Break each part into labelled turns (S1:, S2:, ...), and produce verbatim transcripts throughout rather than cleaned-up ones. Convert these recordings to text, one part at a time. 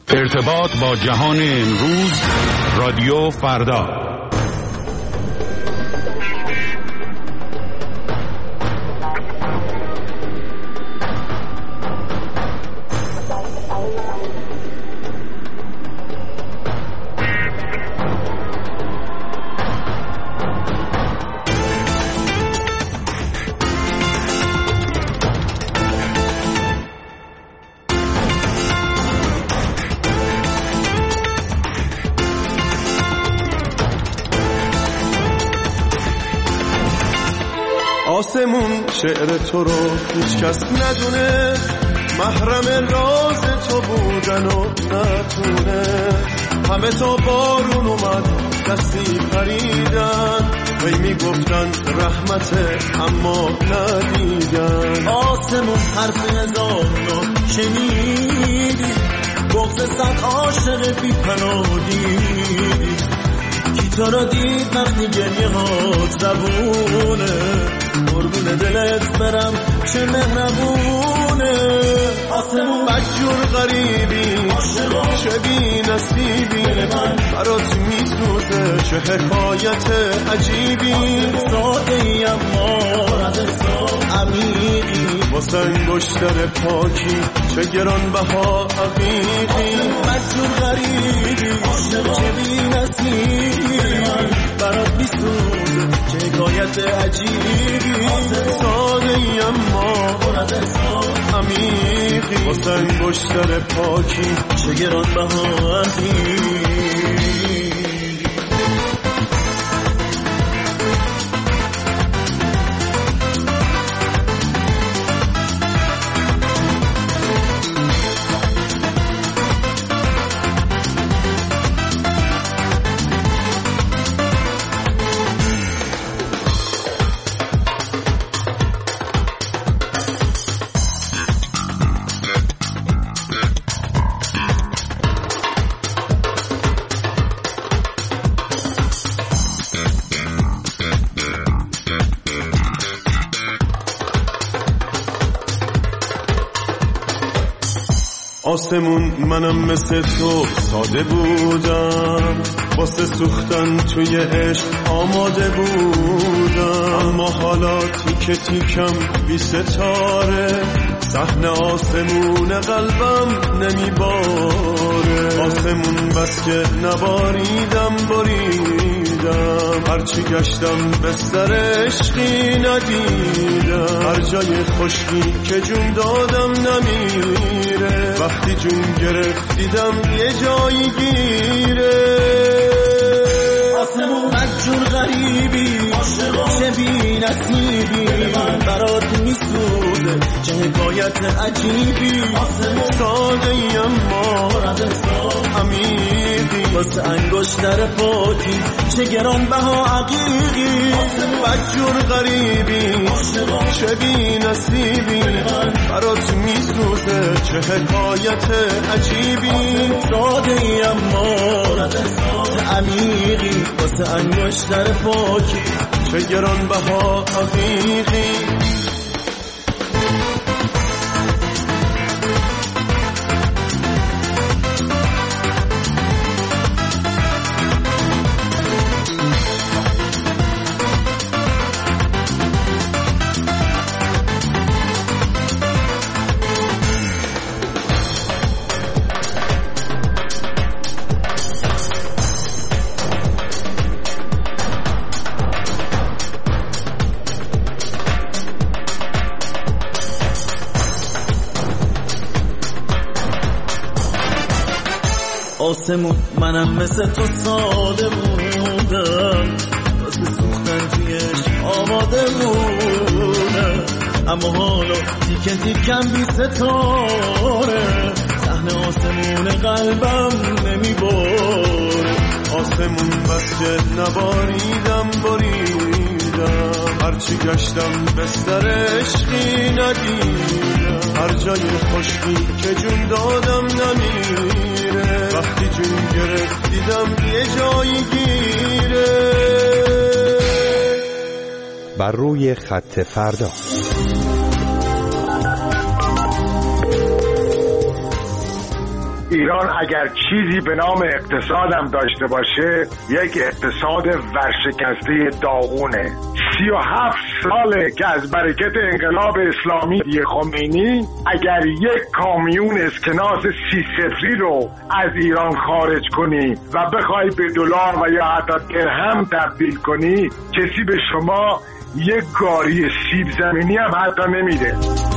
S1: ارتباط با جهان امروز، رادیو فردا.
S2: آسمون شعر تو رو هیچ کس ندونه، محرم راز تو بودن و نتونه. همه تا بارون اومد دستی پریدن، وی میگفتن رحمته اما ندیدن.
S3: آسمون حرف هزار رو شنیدی، بغض صد عاشق بی پناه دیدی. کی تو را دید وقتی گریه هات زبونه، قربون دلت برم چه مهربونه.
S2: آسمون بدجور غریبی، چه بی نصیبی، برات میسوزه چه حکایت عجیبی.
S3: ساده ای اما عمیقی،
S2: واسه انگشتر پاکی چه گران بها حقیقی.
S3: بدجور غریبی، چه بی نصیبی، برات میسوزه چه حکایت عجیبی.
S2: ساده ای اما عمیقی، واسه انگشتر پاکی
S3: چه گران بها حقیقی.
S2: آسمون منم مثل تو ساده بودم، واسه سوختن توی عشق آماده بودم. اما حالا تیکه تیکم بی ستاره، صحنه آسمون قلبم نمیباره. آسمون بس که نباریدم بریدم، هرچی گشتم بستر عشقی ندیدم. هر جای خشکی که جون دادم نمیره، وقتی جون گرفت دیدم یه جایی گیره.
S3: آسمون بدجور غریبی، چه بی نصیبی، برات میسوزه چه حکایت عجیبی.
S2: ساده ای اما عمیقی،
S3: واسه انگشتر پاکی چه گران بها حقیقی.
S2: بدجور غریبی، چه بی نصیبی، برات میسوزه چه حکایت عجیبی.
S3: ساده ای اما عمیقی، واسه انگشتر پاکی
S2: چه گران بها حقیقی.
S3: آسمون منم مثل تو ساده بودم، واسه سوختن تویش آماده بودم. اما حالا تیکه تیکم بی ستاره، صحنه آسمون قلبم نمیباره.
S2: آسمون بس که نباریدم بریدم، هرچی گشتم بستر عشقی ندیدم. هر جای خشکی که جون دادم نمیره، وقتی جون گرفت دیدم یه جایی گیره.
S4: بر روی خط فردا.
S5: ایران اگر چیزی به نام اقتصادم داشته باشه یک اقتصاد ورشکسته داغونه. سی و هفت ساله که از برکت انقلاب اسلامی خمینی اگر یک کامیون اسکناس سی صفری رو از ایران خارج کنی و بخوای به دلار و یا حتی درهم تبدیل کنی، کسی به شما یک گاری سیب زمینی هم حتی نمیده.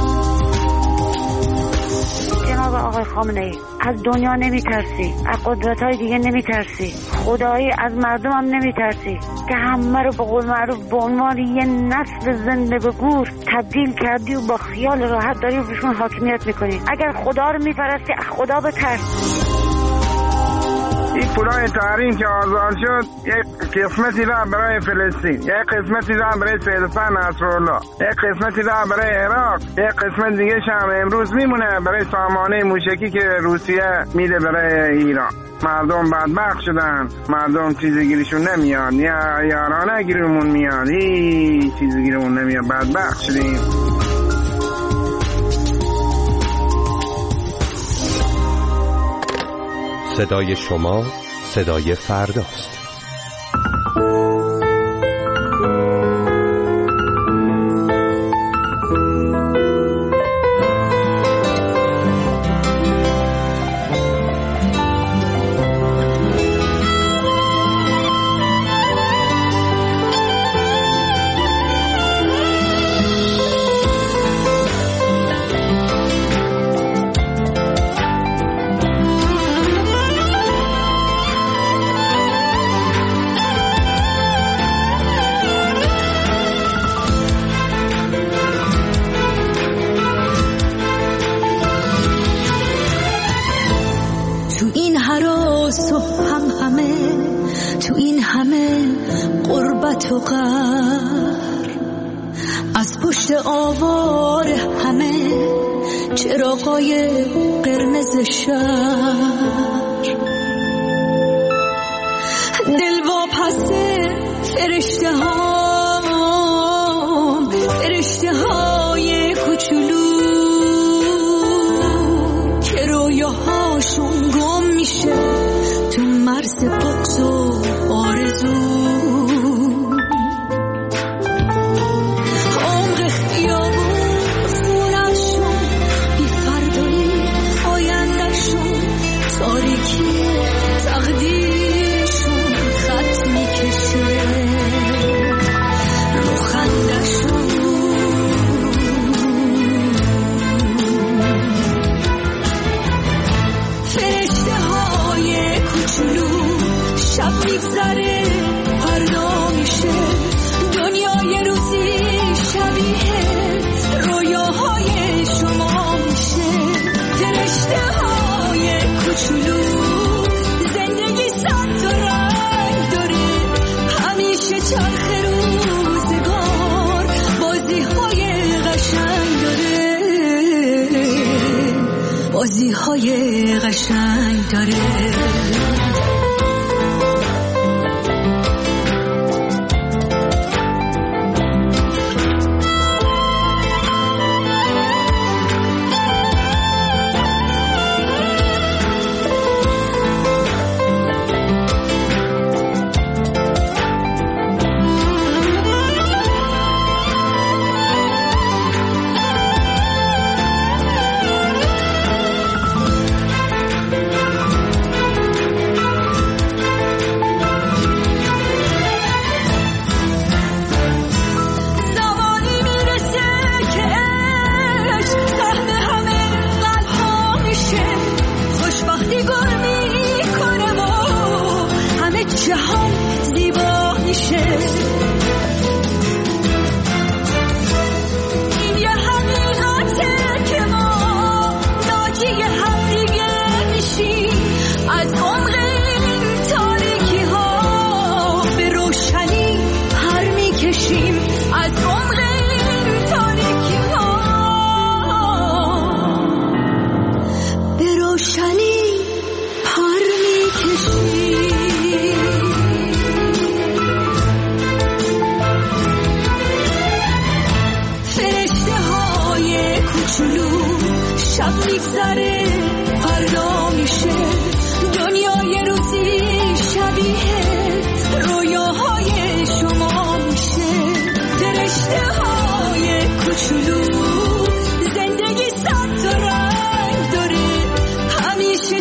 S6: جناب آقای خامنه‌ای، از دنیا نمیترسی، از قدرت‌های دیگه نمیترسی، خدایی از مردم هم نمیترسی که همه رو به قول معروف به عنوان یه نسل زنده به گور تبدیل کردی و با خیال راحت داری و بهشون حاکمیت میکنی. اگر خدا رو میپرستی از خدا بترس.
S7: این پولای تحریم که آزاد شد یک قسمتی را برای فلسطین، یک قسمتی را برای سیدفن نصرالله، یک قسمتی را برای عراق، یک قسمت دیگه هم امروز میمونه برای سامانه موشکی که روسیه میده برای ایران. مردم بدبخت شدن، مردم چیزی گیرشون نمیاد، یا یارانه گیرمون میاد، هیچ چیزی گیرمون نمیاد، بدبخت شدیم.
S4: صدای شما صدای فرداست.
S8: تو قهر از پشت آوار همه چراغای قرمز شهر، دل واپسته فرشته ها، فرشته های کوچولو که رویاهاشون گم میشه تو مرز بغض و آرزو. بازی های قشنگ داره. شب میگذره فردا میشه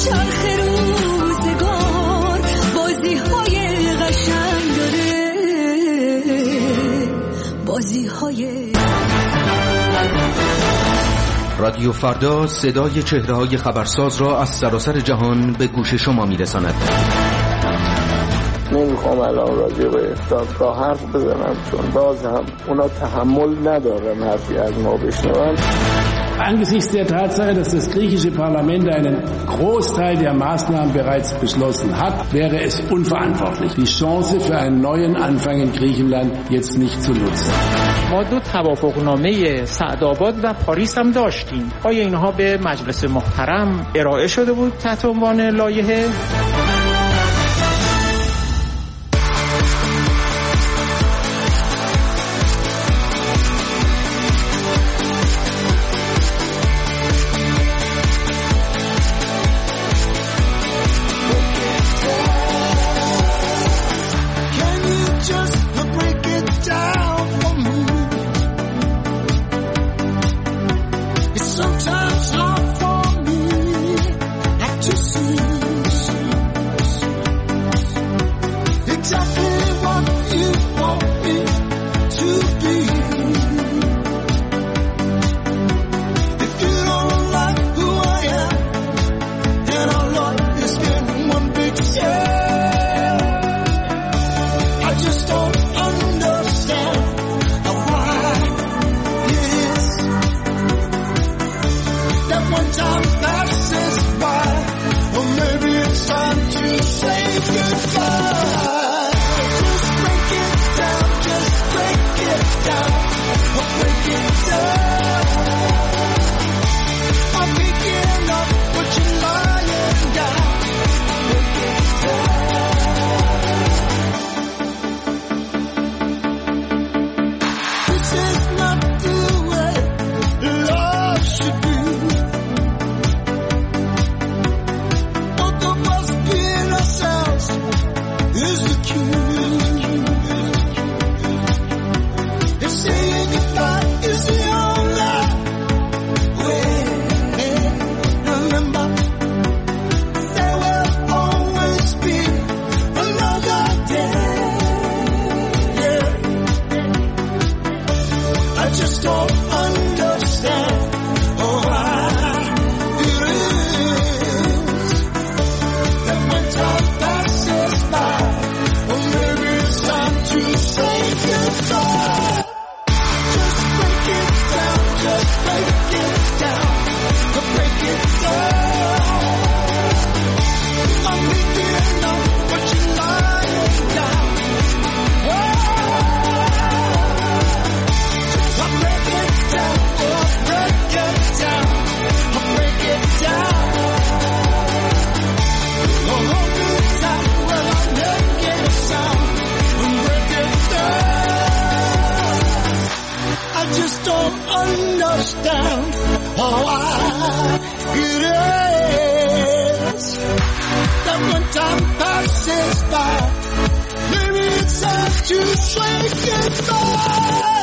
S8: چرخ روزگار بازی های قشنگ داره، بازی های.
S9: رادیو فردا صدای چهره های خبرساز را از سراسر جهان به گوش شما میرساند.
S10: نمیخوام الان راجع به افتادگاه حرف بزنم، چون باز هم اونا تحمل ندارن حرفی از ما بشنون.
S11: Angesichts der Tatsache, dass das griechische Parlament einen Großteil der Maßnahmen bereits beschlossen hat, wäre es unverantwortlich, die Chance für einen neuen Anfang in Griechenland jetzt nicht zu nutzen.
S12: ما دو توافقنامه سعدآباد و پاریس هم داشتیم. آیا اینها به مجلس محترم ارائه شده بود تحت عنوان لایحه؟
S13: Maybe it's time to say goodbye.